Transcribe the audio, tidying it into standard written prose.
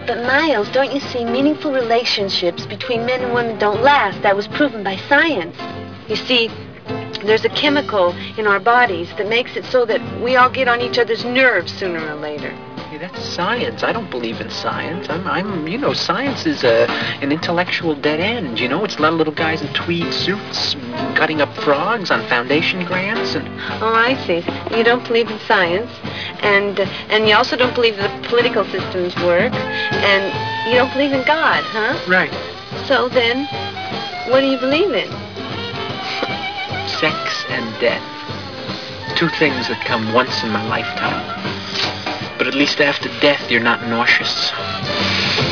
But Miles, don't you see, meaningful relationships between men and women don't last. That was proven by science. You see, there's a chemical in our bodies that makes it so that we all get on each other's nerves sooner or later. Hey, that's science. I don't believe in science. Science is an intellectual dead end. It's a lot of little guys in tweed suits cutting up frogs on foundation grants and... Oh, I see. You don't believe in science, and you also don't believe that the political systems work, and you don't believe in God, huh? Right. So then, what do you believe in? Sex and death. Two things that come once in my lifetime. But at least after death, you're not nauseous.